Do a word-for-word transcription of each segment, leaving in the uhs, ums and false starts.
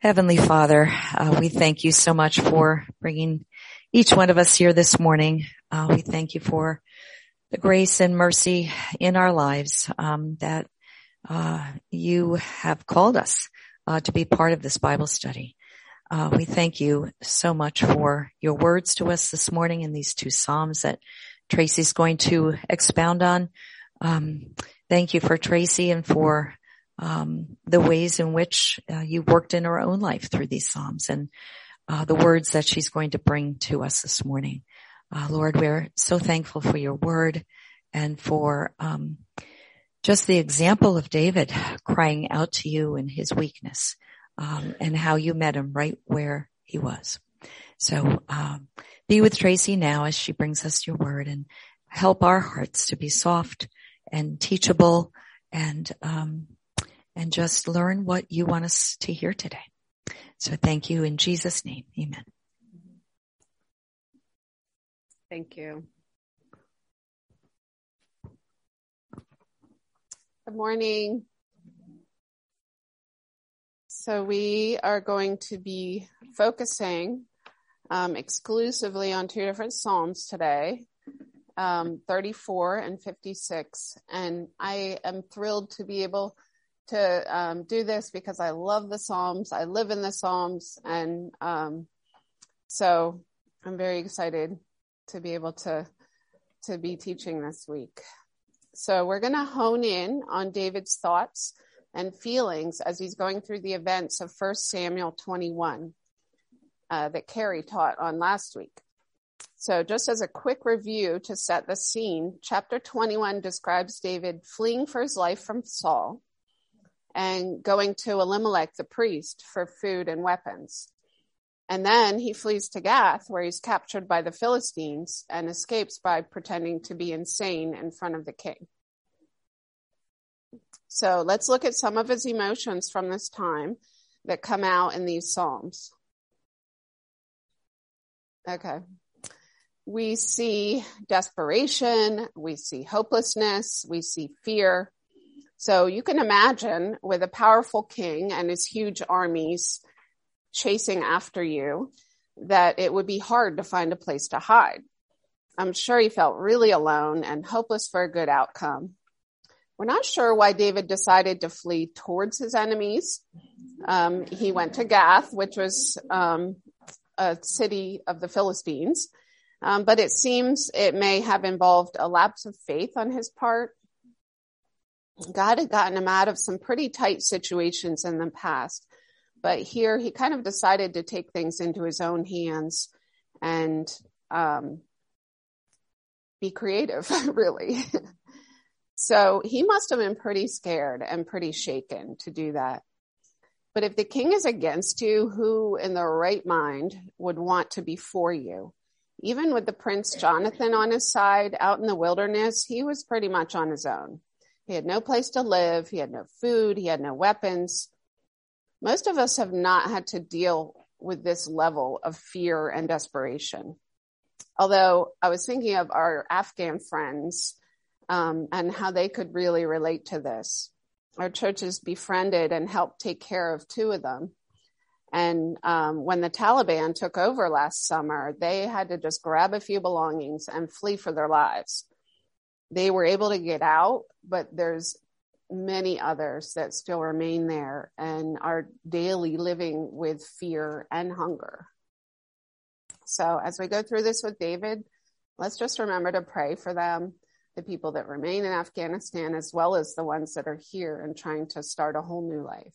Heavenly Father, uh, we thank you so much for bringing each one of us here this morning. Uh, we thank you for the grace and mercy in our lives um, that uh, you have called us uh, to be part of this Bible study. Uh, we thank you so much for your words to us this morning in these two Psalms that Tracy's going to expound on. Um, thank you for Tracy and for Um, the ways in which uh, you worked in her own life through these Psalms and uh, the words that she's going to bring to us this morning. Uh, Lord, we're so thankful for your word and for um, just the example of David crying out to you in his weakness um, and how you met him right where he was. So um, be with Tracy now as she brings us your word and help our hearts to be soft and teachable and um and just learn what you want us to hear today. So thank you in Jesus' name. Amen. Thank you. Good morning. So we are going to be focusing um, exclusively on two different Psalms today, um, thirty-four and fifty-six. And I am thrilled to be able to um, do this because I love the Psalms. I live in the Psalms. And um, so I'm very excited to be able to, to be teaching this week. So we're going to hone in on David's thoughts and feelings as he's going through the events of First Samuel twenty-one uh, that Carrie taught on last week. So just as a quick review to set the scene, chapter twenty-one describes David fleeing for his life from Saul and going to Elimelech, the priest, for food and weapons. And then he flees to Gath, where he's captured by the Philistines and escapes by pretending to be insane in front of the king. So let's look at some of his emotions from this time that come out in these Psalms. Okay. We see desperation, we see hopelessness, we see fear. So you can imagine with a powerful king and his huge armies chasing after you, that it would be hard to find a place to hide. I'm sure he felt really alone and hopeless for a good outcome. We're not sure why David decided to flee towards his enemies. Um, he went to Gath, which was um, a city of the Philistines, um, but it seems it may have involved a lapse of faith on his part. God had gotten him out of some pretty tight situations in the past, but here he kind of decided to take things into his own hands and um, be creative, really. So he must have been pretty scared and pretty shaken to do that. But if the king is against you, who in their right mind would want to be for you? Even with the prince Jonathan on his side out in the wilderness, he was pretty much on his own. He had no place to live. He had no food. He had no weapons. Most of us have not had to deal with this level of fear and desperation. Although I was thinking of our Afghan friends um, and how they could really relate to this. Our churches befriended and helped take care of two of them. And um, when the Taliban took over last summer, they had to just grab a few belongings and flee for their lives. They were able to get out, but there's many others that still remain there and are daily living with fear and hunger. So as we go through this with David, let's just remember to pray for them, the people that remain in Afghanistan, as well as the ones that are here and trying to start a whole new life.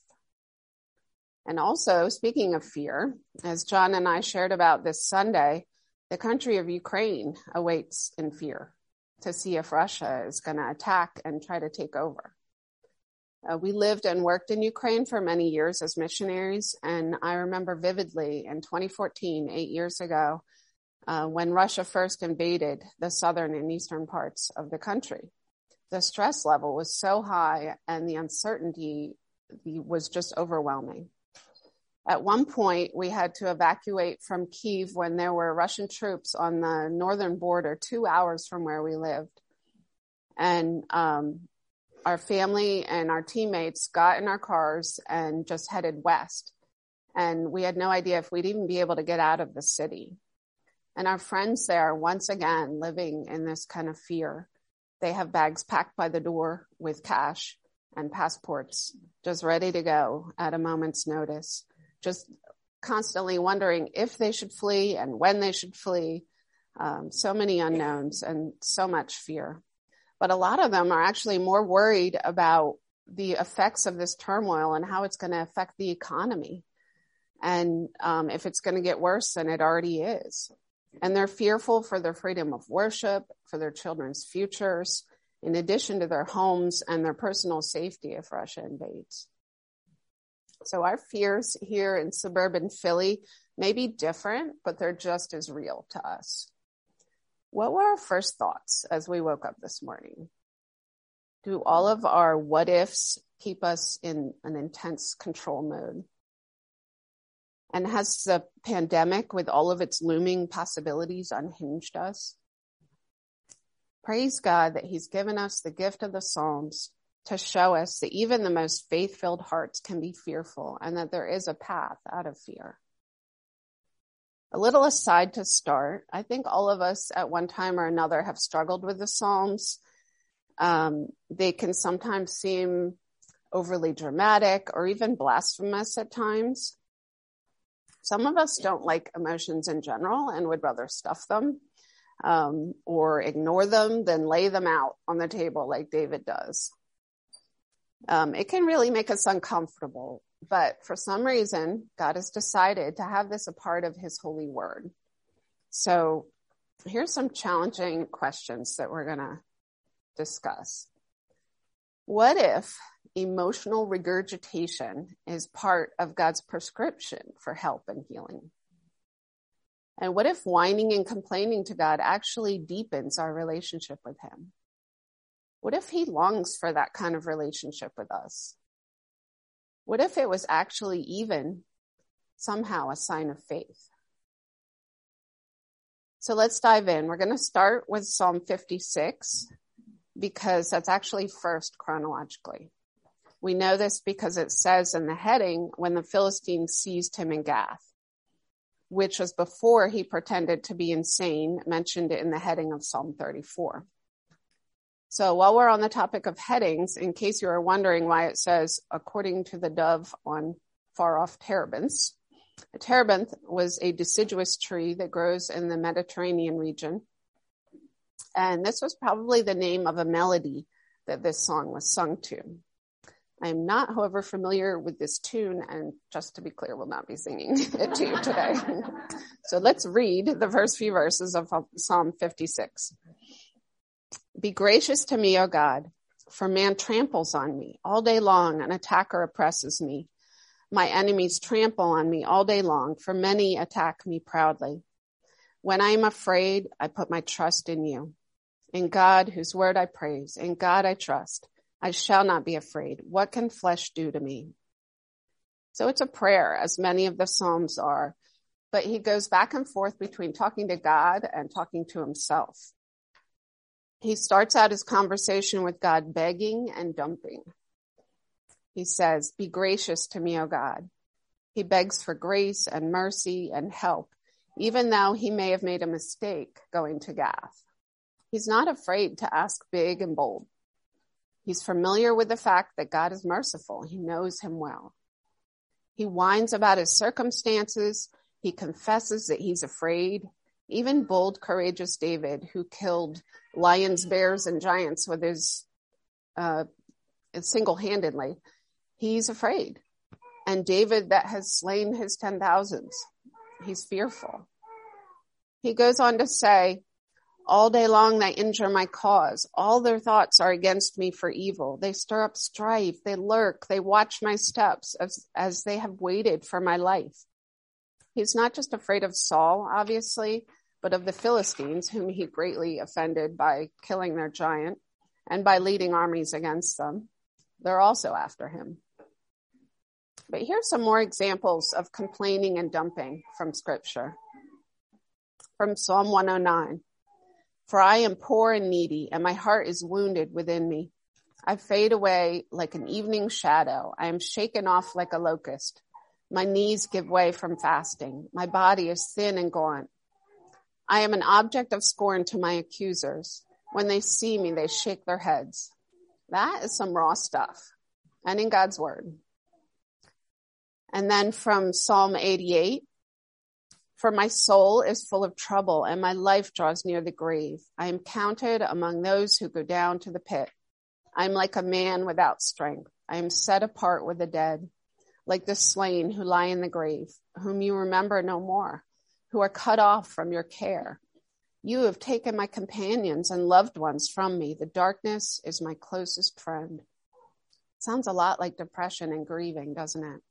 And also, speaking of fear, as John and I shared about this Sunday, the country of Ukraine awaits in fear to see if Russia is going to attack and try to take over. Uh, we lived and worked in Ukraine for many years as missionaries, and I remember vividly in twenty fourteen, eight years ago, uh, when Russia first invaded the southern and eastern parts of the country. The stress level was so high and the uncertainty was just overwhelming. At one point, we had to evacuate from Kyiv when there were Russian troops on the northern border, two hours from where we lived. And um, our family and our teammates got in our cars and just headed west. And we had no idea if we'd even be able to get out of the city. And our friends there, once again, living in this kind of fear. They have bags packed by the door with cash and passports, just ready to go at a moment's notice, just constantly wondering if they should flee and when they should flee. Um, so many unknowns and so much fear. But a lot of them are actually more worried about the effects of this turmoil and how it's going to affect the economy. And um, if it's going to get worse than it already is. And they're fearful for their freedom of worship, for their children's futures, in addition to their homes and their personal safety if Russia invades. So our fears here in suburban Philly may be different, but they're just as real to us. What were our first thoughts as we woke up this morning? Do all of our what ifs keep us in an intense control mode? And has the pandemic, with all of its looming possibilities, unhinged us? Praise God that he's given us the gift of the Psalms to show us that even the most faith-filled hearts can be fearful and that there is a path out of fear. A little aside to start, I think all of us at one time or another have struggled with the Psalms. Um, they can sometimes seem overly dramatic or even blasphemous at times. Some of us don't like emotions in general and would rather stuff them um, or ignore them than lay them out on the table like David does. Um, it can really make us uncomfortable, but for some reason, God has decided to have this a part of his holy word. So here's some challenging questions that we're going to discuss. What if emotional regurgitation is part of God's prescription for help and healing? And what if whining and complaining to God actually deepens our relationship with him? What if he longs for that kind of relationship with us? What if it was actually even somehow a sign of faith? So let's dive in. We're going to start with Psalm fifty-six because that's actually first chronologically. We know this because it says in the heading, when the Philistines seized him in Gath, which was before he pretended to be insane, mentioned in the heading of Psalm thirty-four. So while we're on the topic of headings, in case you are wondering why it says, according to the dove on far-off terebinths, a terebinth was a deciduous tree that grows in the Mediterranean region. And this was probably the name of a melody that this song was sung to. I am not, however, familiar with this tune, and just to be clear, will not be singing it to you today. So let's read the first few verses of Psalm fifty-six. Be gracious to me, O God, for man tramples on me. All day long, an attacker oppresses me. My enemies trample on me all day long, for many attack me proudly. When I am afraid, I put my trust in you. In God, whose word I praise, in God I trust. I shall not be afraid. What can flesh do to me? So it's a prayer, as many of the Psalms are, but he goes back and forth between talking to God and talking to himself. He starts out his conversation with God begging and dumping. He says, be gracious to me, O God. He begs for grace and mercy and help, even though he may have made a mistake going to Gath. He's not afraid to ask big and bold. He's familiar with the fact that God is merciful. He knows him well. He whines about his circumstances. He confesses that he's afraid. Even bold, courageous David, who killed lions, bears, and giants with his uh, single-handedly, he's afraid. And David, that has slain his ten thousands, he's fearful. He goes on to say, all day long they injure my cause. All their thoughts are against me for evil. They stir up strife. They lurk. They watch my steps as, as they have waited for my life. He's not just afraid of Saul, obviously, but of the Philistines, whom he greatly offended by killing their giant and by leading armies against them. They're also after him. But here's some more examples of complaining and dumping from Scripture. From Psalm one oh nine. For I am poor and needy, and my heart is wounded within me. I fade away like an evening shadow. I am shaken off like a locust. My knees give way from fasting. My body is thin and gaunt. I am an object of scorn to my accusers. When they see me, they shake their heads. That is some raw stuff, and in God's word. And then from Psalm eighty-eight, for my soul is full of trouble, and my life draws near the grave. I am counted among those who go down to the pit. I am like a man without strength. I am set apart with the dead, like the slain who lie in the grave, whom you remember no more, who are cut off from your care. You have taken my companions and loved ones from me. The darkness is my closest friend. Sounds a lot like depression and grieving, doesn't it?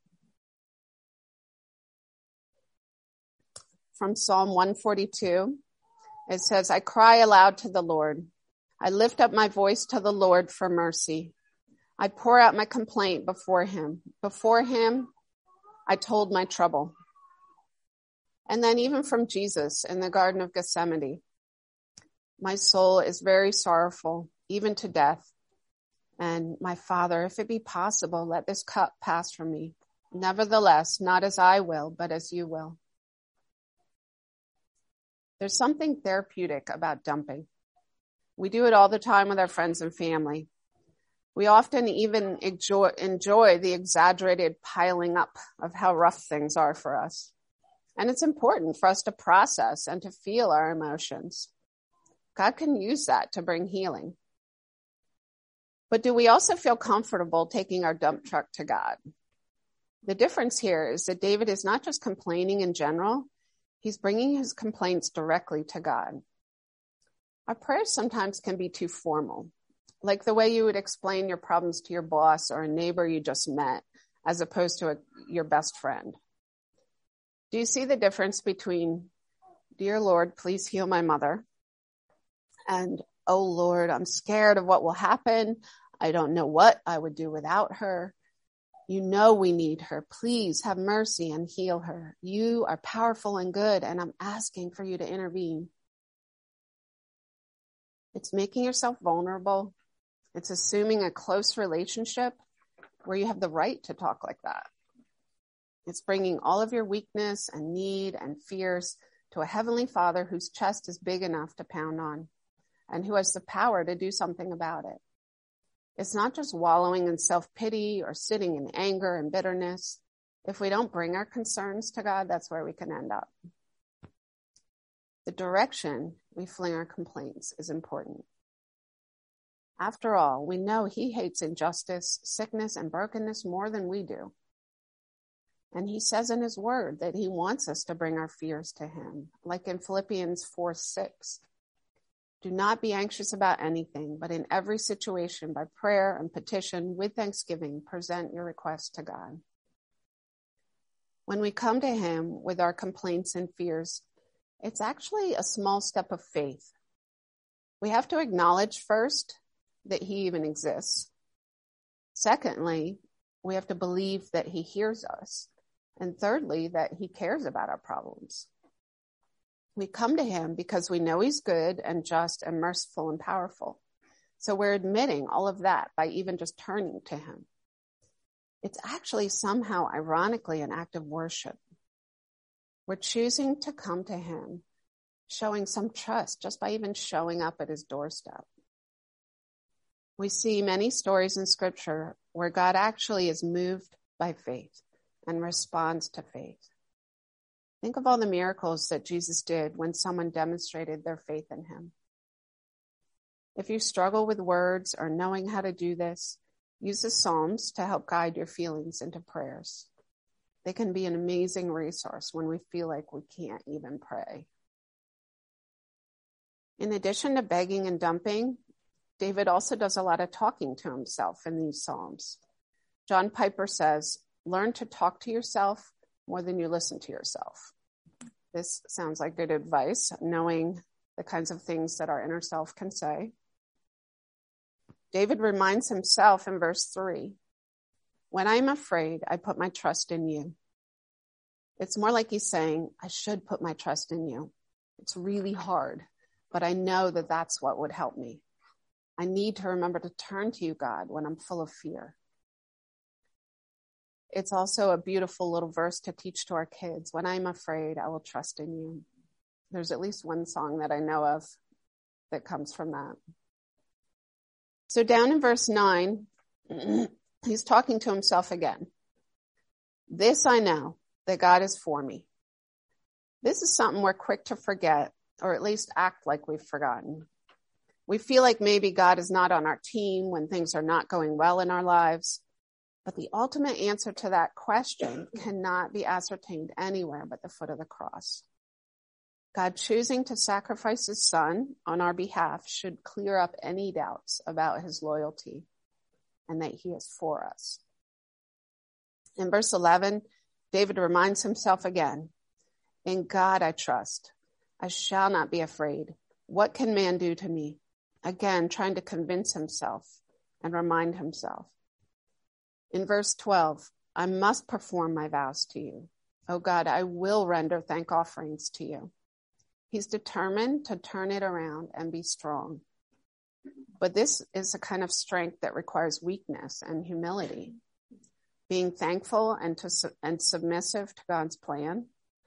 From Psalm one forty-two, it says, I cry aloud to the Lord. I lift up my voice to the Lord for mercy. I pour out my complaint before him. Before him, I told my trouble. And then even from Jesus in the Garden of Gethsemane, my soul is very sorrowful, even to death. And my Father, if it be possible, let this cup pass from me. Nevertheless, not as I will, but as you will. There's something therapeutic about dumping. We do it all the time with our friends and family. We often even enjoy, enjoy the exaggerated piling up of how rough things are for us. And it's important for us to process and to feel our emotions. God can use that to bring healing. But do we also feel comfortable taking our dump truck to God? The difference here is that David is not just complaining in general. He's bringing his complaints directly to God. Our prayers sometimes can be too formal, like the way you would explain your problems to your boss or a neighbor you just met, as opposed to a, your best friend. Do you see the difference between, dear Lord, please heal my mother, and, oh Lord, I'm scared of what will happen. I don't know what I would do without her. You know we need her. Please have mercy and heal her. You are powerful and good, and I'm asking for you to intervene. It's making yourself vulnerable. It's assuming a close relationship where you have the right to talk like that. It's bringing all of your weakness and need and fears to a heavenly Father whose chest is big enough to pound on and who has the power to do something about it. It's not just wallowing in self-pity or sitting in anger and bitterness. If we don't bring our concerns to God, that's where we can end up. The direction we fling our complaints is important. After all, we know he hates injustice, sickness, and brokenness more than we do. And he says in his word that he wants us to bring our fears to him, like in Philippians four six. Do not be anxious about anything, but in every situation, by prayer and petition, with thanksgiving, present your requests to God. When we come to him with our complaints and fears, it's actually a small step of faith. We have to acknowledge first that he even exists. Secondly, we have to believe that he hears us. And thirdly, that he cares about our problems. We come to him because we know he's good and just and merciful and powerful. So we're admitting all of that by even just turning to him. It's actually somehow, ironically, an act of worship. We're choosing to come to him, showing some trust just by even showing up at his doorstep. We see many stories in scripture where God actually is moved by faith and responds to faith. Think of all the miracles that Jesus did when someone demonstrated their faith in him. If you struggle with words or knowing how to do this, use the Psalms to help guide your feelings into prayers. They can be an amazing resource when we feel like we can't even pray. In addition to begging and dumping, David also does a lot of talking to himself in these Psalms. John Piper says, learn to talk to yourself more than you listen to yourself. This sounds like good advice, knowing the kinds of things that our inner self can say. David reminds himself in verse three, when I'm afraid, I put my trust in you. It's more like he's saying, I should put my trust in you. It's really hard, but I know that that's what would help me. I need to remember to turn to you, God, when I'm full of fear. it's also a beautiful little verse to teach to our kids. When I'm afraid, I will trust in you. There's at least one song that I know of that comes from that. So down in verse nine, he's talking to himself again. This I know, that God is for me. This is something we're quick to forget, or at least act like we've forgotten. We feel like maybe God is not on our team when things are not going well in our lives. But the ultimate answer to that question cannot be ascertained anywhere but the foot of the cross. God choosing to sacrifice his son on our behalf should clear up any doubts about his loyalty and that he is for us. In verse eleven, David reminds himself again, in God I trust. I shall not be afraid. What can man do to me? Again, trying to convince himself and remind himself. In verse twelve, I must perform my vows to you. Oh God, I will render thank offerings to you. He's determined to turn it around and be strong. But this is a kind of strength that requires weakness and humility. Being thankful and, to, and submissive to God's plan.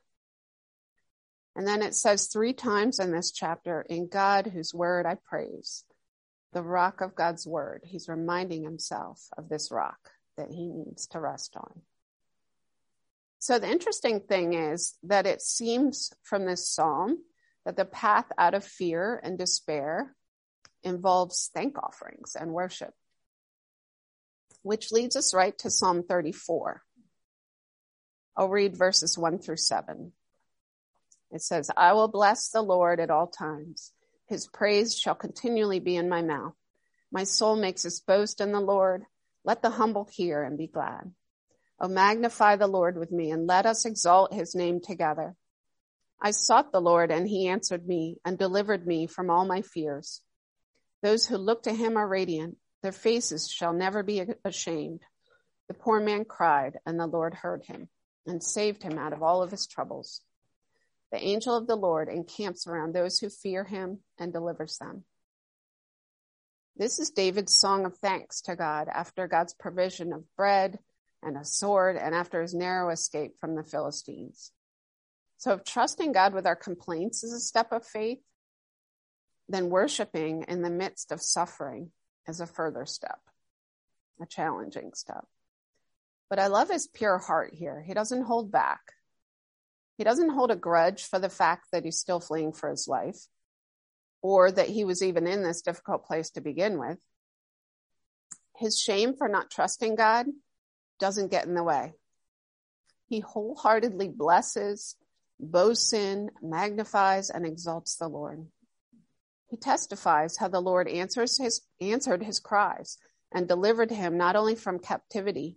And then it says three times in this chapter, in God whose word I praise, the rock of God's word. He's reminding himself of this rock that he needs to rest on. So the interesting thing is that it seems from this psalm that the path out of fear and despair involves thank offerings and worship, which leads us right to Psalm thirty-four. I'll read verses one through seven. It says, I will bless the Lord at all times. His praise shall continually be in my mouth. My soul makes its boast in the Lord. Let the humble hear and be glad. Oh, magnify the Lord with me, and let us exalt his name together. I sought the Lord, and he answered me and delivered me from all my fears. Those who look to him are radiant. Their faces shall never be ashamed. The poor man cried, and the Lord heard him and saved him out of all of his troubles. The angel of the Lord encamps around those who fear him and delivers them. This is David's song of thanks to God after God's provision of bread and a sword and after his narrow escape from the Philistines. So if trusting God with our complaints is a step of faith, then worshiping in the midst of suffering is a further step, a challenging step. But I love his pure heart here. He doesn't hold back. He doesn't hold a grudge for the fact that he's still fleeing for his life or that he was even in this difficult place to begin with. His shame for not trusting God doesn't get in the way. He wholeheartedly blesses, boasts in, magnifies, and exalts the Lord. He testifies how the Lord answers his, answered his cries and delivered him not only from captivity,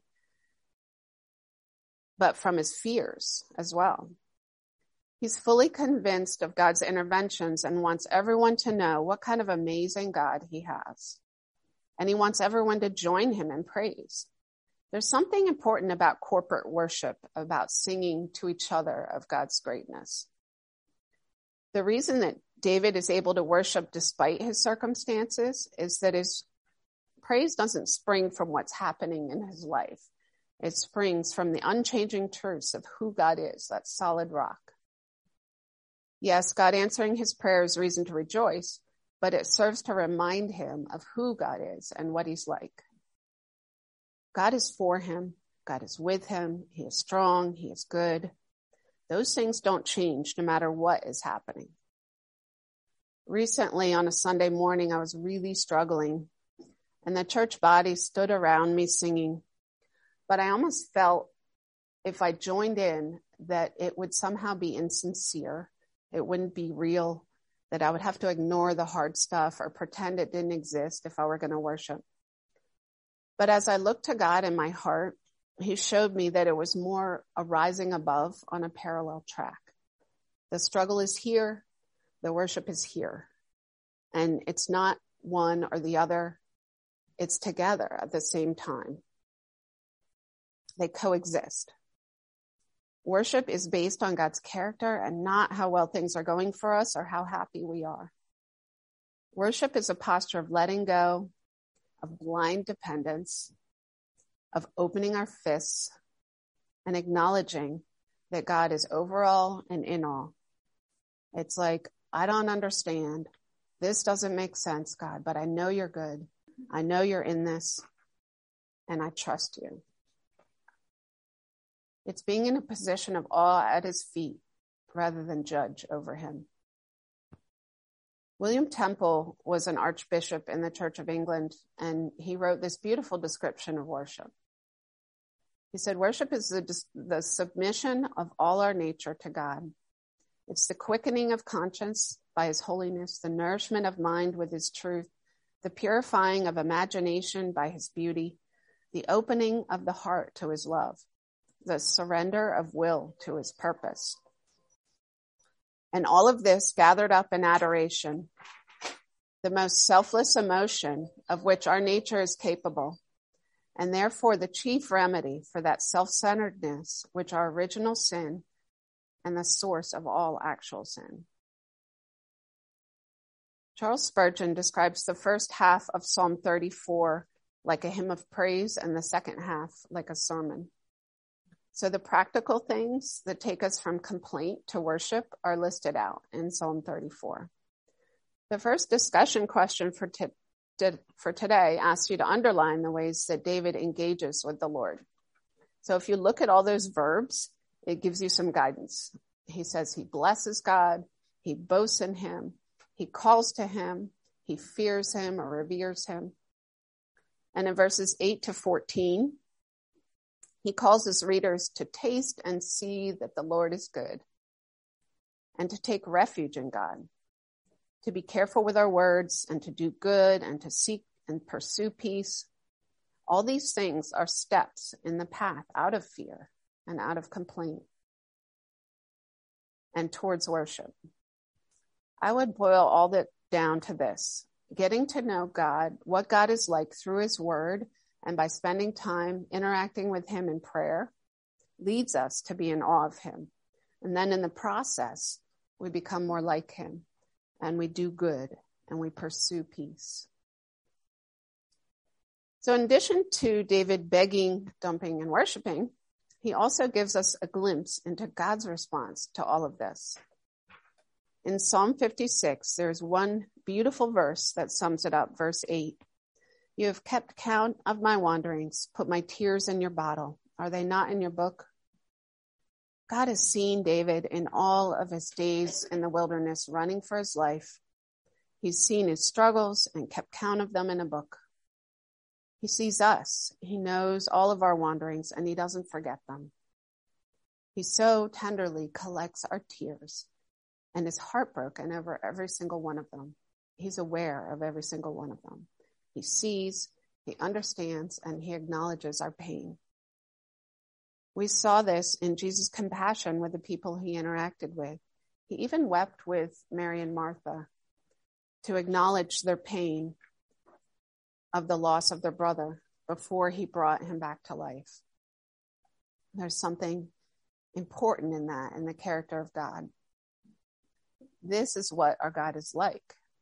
but from his fears as well. He's fully convinced of God's interventions and wants everyone to know what kind of amazing God he has. And he wants everyone to join him in praise. There's something important about corporate worship, about singing to each other of God's greatness. The reason that David is able to worship despite his circumstances is that his praise doesn't spring from what's happening in his life. It springs from the unchanging truths of who God is, that solid rock. Yes, God answering his prayer is reason to rejoice, but it serves to remind him of who God is and what he's like. God is for him. God is with him. He is strong. He is good. Those things don't change no matter what is happening. Recently on a Sunday morning, I was really struggling, and the church body stood around me singing, but I almost felt if I joined in that it would somehow be insincere. It wouldn't be real, that I would have to ignore the hard stuff or pretend it didn't exist if I were going to worship. But as I looked to God in my heart, he showed me that it was more a rising above on a parallel track. The struggle is here. The worship is here. And it's not one or the other. It's together at the same time. They coexist. Worship is based on God's character and not how well things are going for us or how happy we are. Worship is a posture of letting go, of blind dependence, of opening our fists and acknowledging that God is over all and in all. It's like, I don't understand. This doesn't make sense, God, but I know you're good. I know you're in this, and I trust you. It's being in a position of awe at his feet rather than judge over him. William Temple was an archbishop in the Church of England, and he wrote this beautiful description of worship. He said, worship is the, the submission of all our nature to God. It's the quickening of conscience by his holiness, the nourishment of mind with his truth, the purifying of imagination by his beauty, the opening of the heart to his love, the surrender of will to his purpose. And all of this gathered up in adoration, the most selfless emotion of which our nature is capable, and therefore the chief remedy for that self-centeredness which our original sin and the source of all actual sin. Charles Spurgeon describes the first half of Psalm thirty-four like a hymn of praise and the second half like a sermon. So the practical things that take us from complaint to worship are listed out in Psalm thirty-four. The first discussion question for, t- t- for today asks you to underline the ways that David engages with the Lord. So if you look at all those verbs, it gives you some guidance. He says he blesses God, he boasts in him, he calls to him, he fears him or reveres him. And in verses eight to fourteen, he calls his readers to taste and see that the Lord is good and to take refuge in God, to be careful with our words and to do good and to seek and pursue peace. All these things are steps in the path out of fear and out of complaint and towards worship. I would boil all that down to this: getting to know God, what God is like through his word, and by spending time interacting with him in prayer, leads us to be in awe of him. And then in the process, we become more like him, and we do good, and we pursue peace. So in addition to David begging, dumping, and worshiping, he also gives us a glimpse into God's response to all of this. In Psalm fifty-six, there's one beautiful verse that sums it up, verse eight. You have kept count of my wanderings, put my tears in your bottle. Are they not in your book? God has seen David in all of his days in the wilderness running for his life. He's seen his struggles and kept count of them in a book. He sees us. He knows all of our wanderings, and he doesn't forget them. He so tenderly collects our tears and is heartbroken over every single one of them. He's aware of every single one of them. He sees, he understands, and he acknowledges our pain. We saw this in Jesus' compassion with the people he interacted with. He even wept with Mary and Martha to acknowledge their pain of the loss of their brother before he brought him back to life. There's something important in that, in the character of God. This is what our God is like.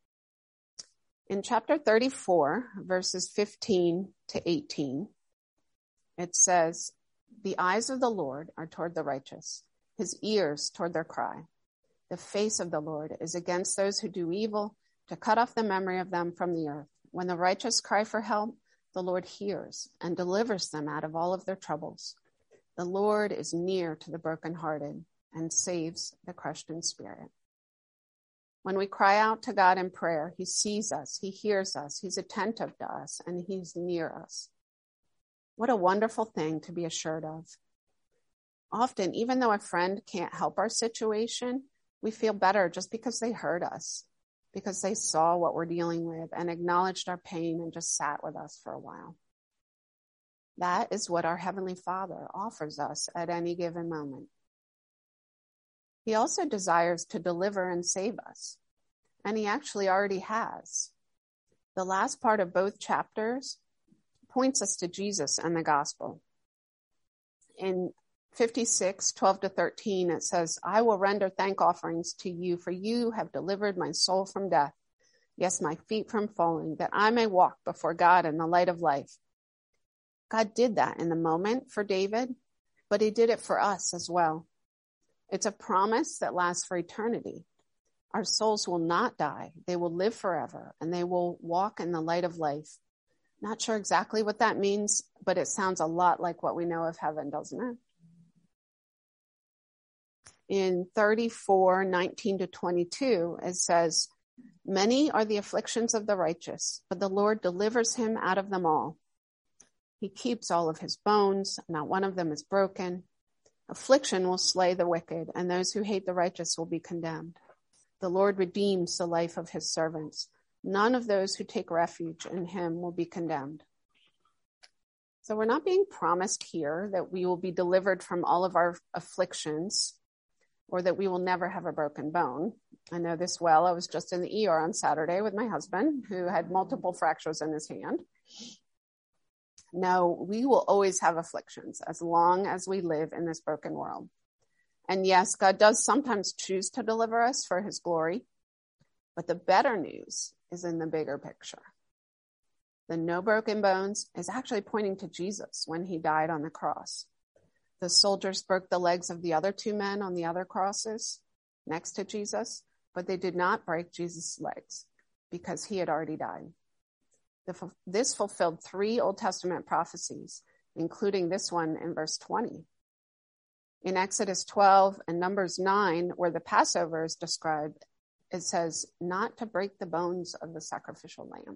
In chapter thirty-four, verses fifteen to eighteen, it says, the eyes of the Lord are toward the righteous, his ears toward their cry. The face of the Lord is against those who do evil, to cut off the memory of them from the earth. When the righteous cry for help, the Lord hears and delivers them out of all of their troubles. The Lord is near to the brokenhearted and saves the crushed in spirit. When we cry out to God in prayer, he sees us, he hears us, he's attentive to us, and he's near us. What a wonderful thing to be assured of. Often, even though a friend can't help our situation, we feel better just because they heard us, because they saw what we're dealing with and acknowledged our pain and just sat with us for a while. That is what our Heavenly Father offers us at any given moment. He also desires to deliver and save us, and he actually already has. The last part of both chapters points us to Jesus and the gospel. In fifty-six, twelve to thirteen, it says, I will render thank offerings to you, for you have delivered my soul from death, yes, my feet from falling, that I may walk before God in the light of life. God did that in the moment for David, but he did it for us as well. It's a promise that lasts for eternity. Our souls will not die. They will live forever, and they will walk in the light of life. Not sure exactly what that means, but it sounds a lot like what we know of heaven, doesn't it? In thirty-four, nineteen to twenty-two, it says, many are the afflictions of the righteous, but the Lord delivers him out of them all. He keeps all of his bones, not one of them is broken. Affliction will slay the wicked, and those who hate the righteous will be condemned. The Lord redeems the life of his servants. None of those who take refuge in him will be condemned. So we're not being promised here that we will be delivered from all of our afflictions or that we will never have a broken bone. I know this well. I was just in the E R on Saturday with my husband who had multiple fractures in his hand. No, we will always have afflictions as long as we live in this broken world. And yes, God does sometimes choose to deliver us for his glory, but the better news is in the bigger picture. The no broken bones is actually pointing to Jesus when he died on the cross. The soldiers broke the legs of the other two men on the other crosses next to Jesus, but they did not break Jesus' legs because he had already died. The, this fulfilled three Old Testament prophecies, including this one in verse twenty. In Exodus twelve and Numbers nine, where the Passover is described, it says not to break the bones of the sacrificial lamb.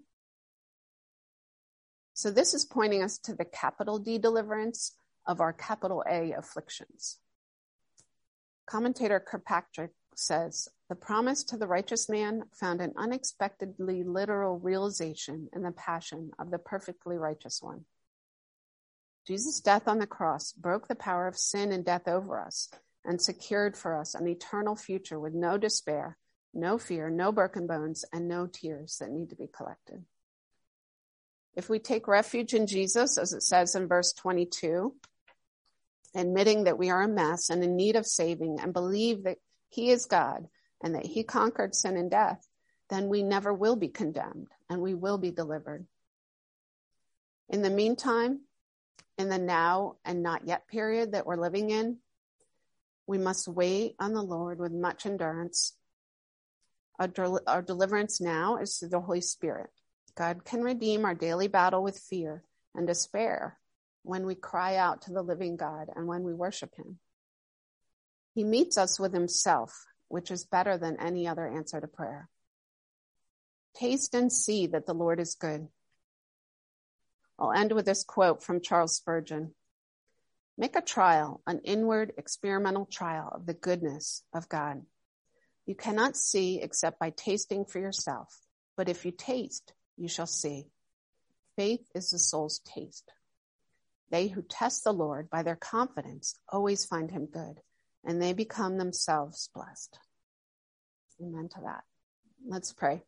So this is pointing us to the capital D deliverance of our capital A afflictions. Commentator Kirkpatrick says, the promise to the righteous man found an unexpectedly literal realization in the passion of the perfectly righteous one. Jesus' death on the cross broke the power of sin and death over us and secured for us an eternal future with no despair, no fear, no broken bones, and no tears that need to be collected. If we take refuge in Jesus, as it says in verse twenty-two, admitting that we are a mess and in need of saving and believe that he is God and that he conquered sin and death, then we never will be condemned and we will be delivered. In the meantime, in the now and not yet period that we're living in, we must wait on the Lord with much endurance. Our, del- our deliverance now is through the Holy Spirit. God can redeem our daily battle with fear and despair when we cry out to the living God and when we worship him. He meets us with himself, which is better than any other answer to prayer. Taste and see that the Lord is good. I'll end with this quote from Charles Spurgeon. Make a trial, an inward experimental trial of the goodness of God. You cannot see except by tasting for yourself, but if you taste, you shall see. Faith is the soul's taste. They who test the Lord by their confidence always find him good, and they become themselves blessed. Amen to that. Let's pray.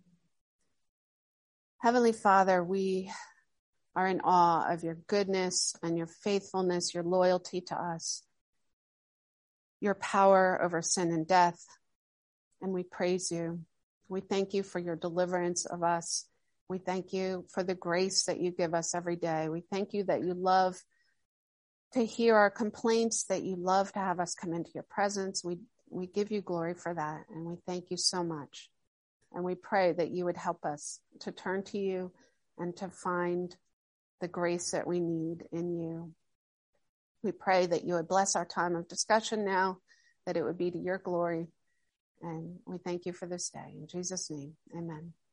Heavenly Father, we are in awe of your goodness and your faithfulness, your loyalty to us, your power over sin and death, and we praise you. We thank you for your deliverance of us. We thank you for the grace that you give us every day. We thank you that you love to hear our complaints, that you love to have us come into your presence. We we give you glory for that, and we thank you so much. And we pray that you would help us to turn to you and to find the grace that we need in you. We pray that you would bless our time of discussion now, that it would be to your glory. And we thank you for this day. In Jesus' name, amen.